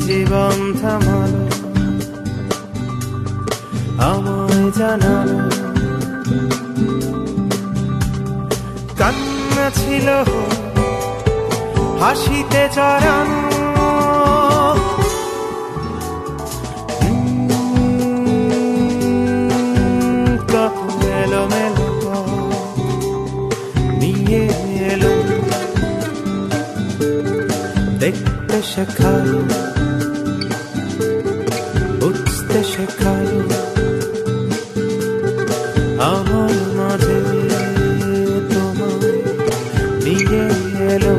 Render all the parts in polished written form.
জীবন থামালো, আমায় জানালো কান্না ছিল হাসিতে জড়ানো, কত এলোমেলো নিয়ে এলো, দেখতে শেখালো, বুঝতে শেখালো আমার মাঝে তোমায় নিয়ে এলো।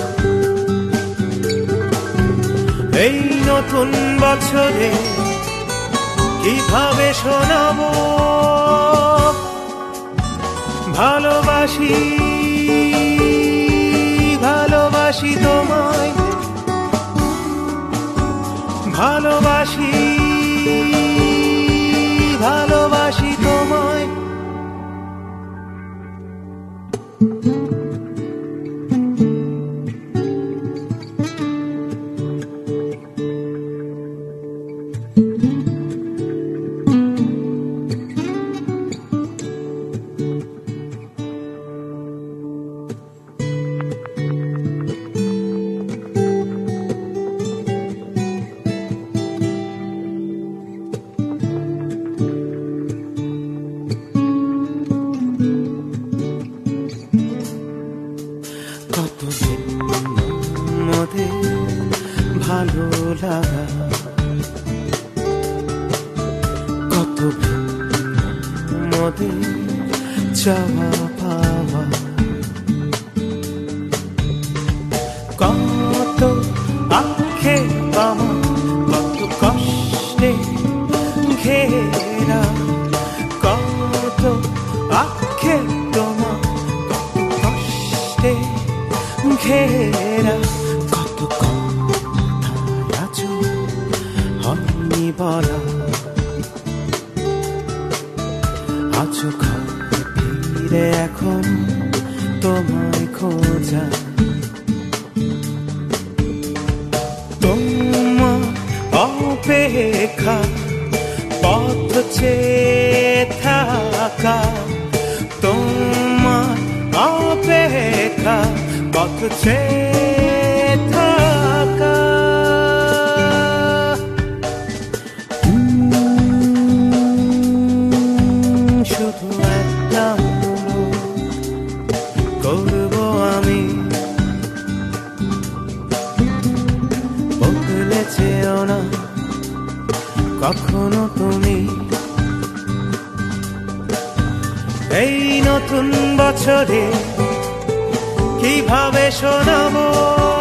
এই নতুন বছরে কিভাবে শোনাবো ভালোবাসি, ভালোবাসি তোমায়, ভালোবাসি, ভালোবাসি তোমায়। কত মধ্যে ভালো লাগা, কত মধ্যে চাওয়া পাওয়া, কত আখে পাওয়া, কত কষ্টে ঘেরা, কত আখে তোমা, কত কষ্টে ঘেরা, কত কথায় আছো হয়নি বলা, আছো ঘরে ফিরে এখন তোমায় খোঁজা, তোমার অপেক্ষা পথ চেয়ে থাকা, তোমার অপেক্ষা পথ চেয়ে থাকা, শুধু একটা করবো আমি, বদলে চেও না কখনো তুমি। এই নতুন বছরে কিভাবে শোনাবো